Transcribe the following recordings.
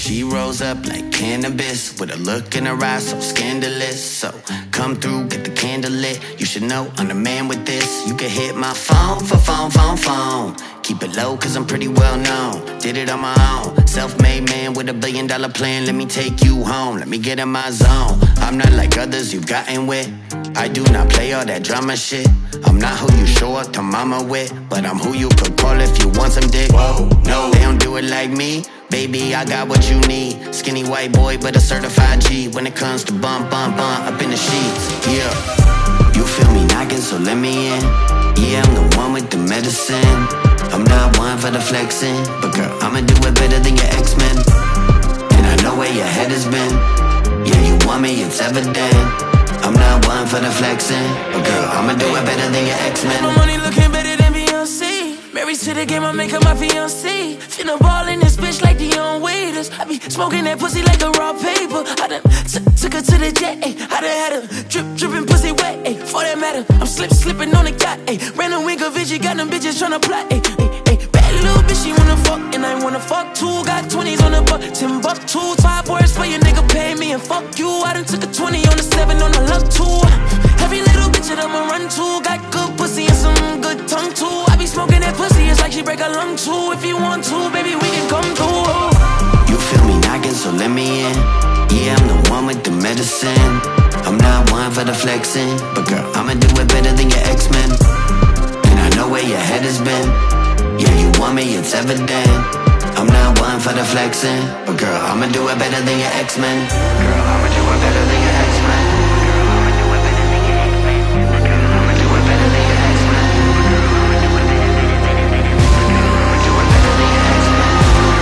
She rose up like cannabis with a look in her eyes so scandalous. So come through, get the candle lit. You should know I'm the man with this. You can hit my phone for phone. Keep it low cause I'm pretty well known. Did it on my own. Self-made man with $1 billion plan. Let me take you home, let me get in my zone. I'm not like others you've gotten with. I do not play all that drama shit. I'm not who you show up to mama with, but I'm who you could call if you want some dick. Whoa, no, they don't do it like me. Baby, I got what you need. Skinny white boy, but a certified G. When it comes to bump up in the sheets. Yeah, you feel me knocking, so let me in. Yeah, I'm the one with the medicine. I'm not one for the flexing, but girl, I'ma do it better than your X-Men. And I know where your head has been. Yeah, you want me, it's evident. I'm not one for the flexing, but girl, I'ma do it better than your X-Men. My money looking better than Beyonce. Married to the game, I make her my fiancé. Finna ball in this bitch like Dion Waiters. I be smoking that pussy like a raw paper. I done took her to the jet, ayy. I done had her dripping pussy wet, ayy. For that matter, I'm slipping on the yacht, ayy. Ran a wink of vision, got them bitches tryna plot, ayy. Bad little bitch, she wanna fuck, and I wanna fuck too. Got 20s on the butt, 10 buck two. 5 words for your nigga, pay me and fuck you. I done took a 20 on the 7 on the luck too. Every little bitch that I'ma run to. Got good pussy and some good tongue too. I be smoking that pussy, it's like she break a lung too. If you want to, baby, we can come through. You feel me knocking, so let me in. Yeah, I'm the one with the medicine. I'm not one for the flexing, but girl, I'ma do it better than your X-Men. And I know where your head has been. Yeah, you want me, it's evident. I'm not one for the flexing, but girl, I'ma do it better than your X-Men. Girl, I'ma do it better than your X-Men. Girl, I'ma do it better than your X-Men. Girl, I'ma do it better than your X-Men. Girl, I'ma do it better than your X-Men. Girl, I'ma do it better than your X-Men.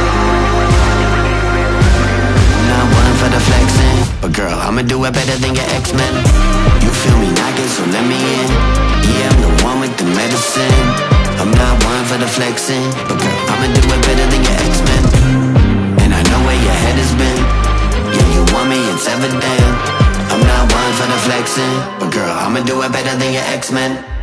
I'm not one for the flexing, but girl, I'ma do it better than your X-Men. You feel me knocking, so let me in. Yeah, I'm the one with the medicine. I'm not one for the flexing, but girl, I'ma do it better than your X-Men. And I know where your head has been. Yeah, you want me, it's evident. I'm not one for the flexing, but girl, I'ma do it better than your X-Men.